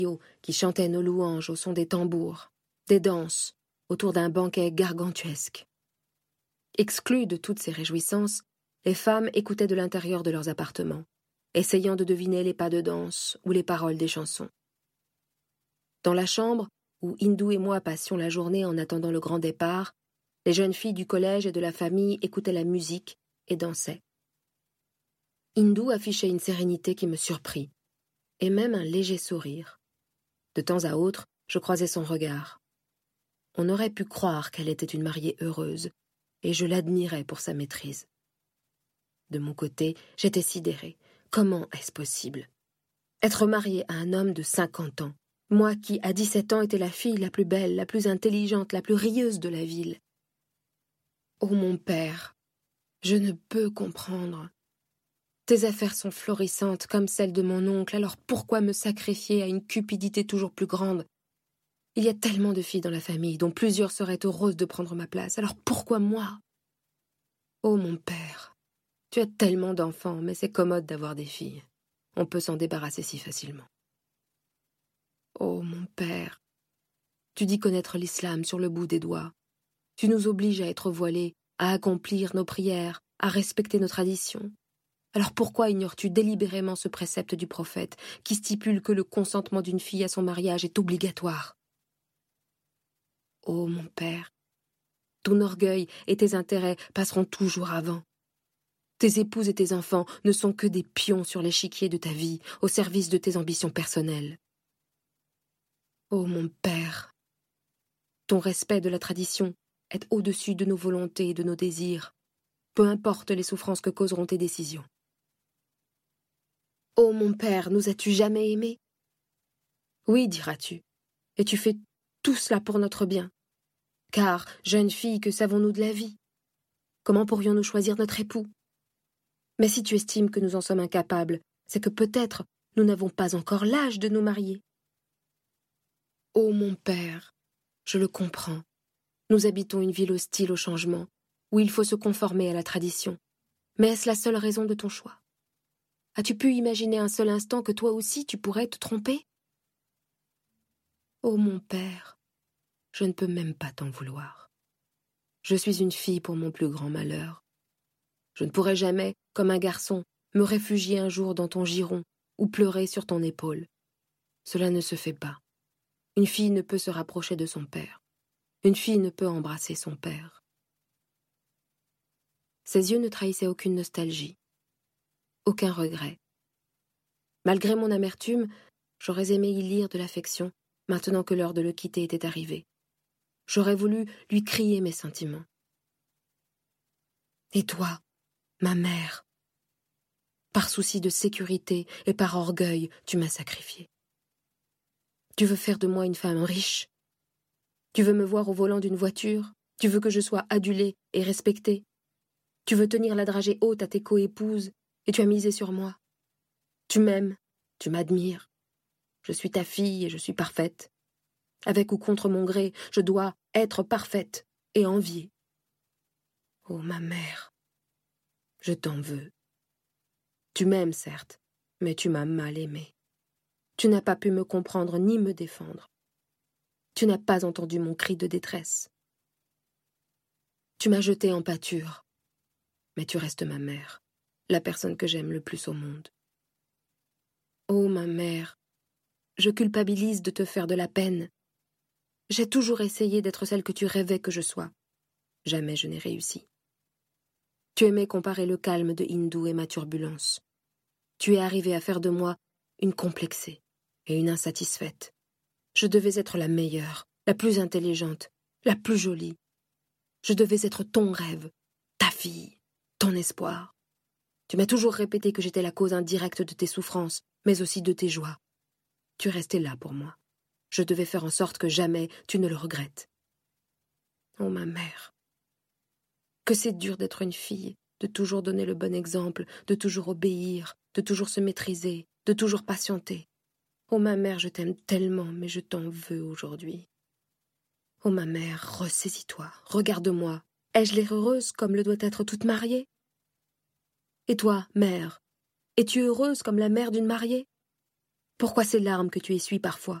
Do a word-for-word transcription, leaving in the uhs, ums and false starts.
qui chantaient nos louanges au son des tambours, des danses, autour d'un banquet gargantuesque. Exclues de toutes ces réjouissances, les femmes écoutaient de l'intérieur de leurs appartements, essayant de deviner les pas de danse ou les paroles des chansons. Dans la chambre, où Hindou et moi passions la journée en attendant le grand départ, les jeunes filles du collège et de la famille écoutaient la musique et dansaient. Hindou affichait une sérénité qui me surprit, et même un léger sourire. De temps à autre, je croisais son regard. On aurait pu croire qu'elle était une mariée heureuse, et je l'admirais pour sa maîtrise. De mon côté, j'étais sidérée. Comment est-ce possible? Être mariée à un homme de cinquante ans, moi qui, à dix-sept ans, étais la fille la plus belle, la plus intelligente, la plus rieuse de la ville. Oh mon père, je ne peux comprendre. Tes affaires sont florissantes comme celles de mon oncle, alors pourquoi me sacrifier à une cupidité toujours plus grande? Il y a tellement de filles dans la famille dont plusieurs seraient heureuses de prendre ma place, alors pourquoi moi? Oh mon père, tu as tellement d'enfants, mais c'est commode d'avoir des filles. On peut s'en débarrasser si facilement. Oh mon père, tu dis connaître l'islam sur le bout des doigts. Tu nous obliges à être voilés, à accomplir nos prières, à respecter nos traditions. Alors pourquoi ignores-tu délibérément ce précepte du prophète qui stipule que le consentement d'une fille à son mariage est obligatoire? Oh mon père, ton orgueil et tes intérêts passeront toujours avant. Tes épouses et tes enfants ne sont que des pions sur l'échiquier de ta vie, au service de tes ambitions personnelles. Oh mon père, ton respect de la tradition est au-dessus de nos volontés et de nos désirs, peu importe les souffrances que causeront tes décisions. Oh mon père, nous as-tu jamais aimés? Oui, diras-tu, et tu fais tout cela pour notre bien. Car, jeune fille, que savons-nous de la vie? Comment pourrions-nous choisir notre époux? Mais si tu estimes que nous en sommes incapables, c'est que peut-être nous n'avons pas encore l'âge de nous marier. Oh mon père, je le comprends. Nous habitons une ville hostile au changement, où il faut se conformer à la tradition. Mais est-ce la seule raison de ton choix? As-tu pu imaginer un seul instant que toi aussi tu pourrais te tromper? Oh mon père, je ne peux même pas t'en vouloir. Je suis une fille pour mon plus grand malheur. Je ne pourrai jamais, comme un garçon, me réfugier un jour dans ton giron ou pleurer sur ton épaule. Cela ne se fait pas. Une fille ne peut se rapprocher de son père. Une fille ne peut embrasser son père. Ses yeux ne trahissaient aucune nostalgie, aucun regret. Malgré mon amertume, j'aurais aimé y lire de l'affection, maintenant que l'heure de le quitter était arrivée. J'aurais voulu lui crier mes sentiments. Et toi, ma mère, par souci de sécurité et par orgueil, tu m'as sacrifiée. Tu veux faire de moi une femme riche? Tu veux me voir au volant d'une voiture? Tu veux que je sois adulée et respectée? Tu veux tenir la dragée haute à tes coépouses et tu as misé sur moi? Tu m'aimes, tu m'admires. Je suis ta fille et je suis parfaite. Avec ou contre mon gré, je dois être parfaite et enviée. Oh, ma mère, je t'en veux. Tu m'aimes, certes, mais tu m'as mal aimée. Tu n'as pas pu me comprendre ni me défendre. Tu n'as pas entendu mon cri de détresse. Tu m'as jetée en pâture, mais tu restes ma mère, la personne que j'aime le plus au monde. Oh, ma mère, je culpabilise de te faire de la peine. J'ai toujours essayé d'être celle que tu rêvais que je sois. Jamais je n'ai réussi. Tu aimais comparer le calme de Hindou et ma turbulence. Tu es arrivé à faire de moi une complexée et une insatisfaite. Je devais être la meilleure, la plus intelligente, la plus jolie. Je devais être ton rêve, ta fille, ton espoir. Tu m'as toujours répété que j'étais la cause indirecte de tes souffrances, mais aussi de tes joies. Tu restais là pour moi. Je devais faire en sorte que jamais tu ne le regrettes. Oh, ma mère, que c'est dur d'être une fille, de toujours donner le bon exemple, de toujours obéir, de toujours se maîtriser, de toujours patienter. Oh, ma mère, je t'aime tellement, mais je t'en veux aujourd'hui. Oh, ma mère, ressaisis-toi, regarde-moi. Ai-je l'air heureuse comme le doit être toute mariée? Et toi, mère, es-tu heureuse comme la mère d'une mariée? Pourquoi ces larmes que tu essuies parfois?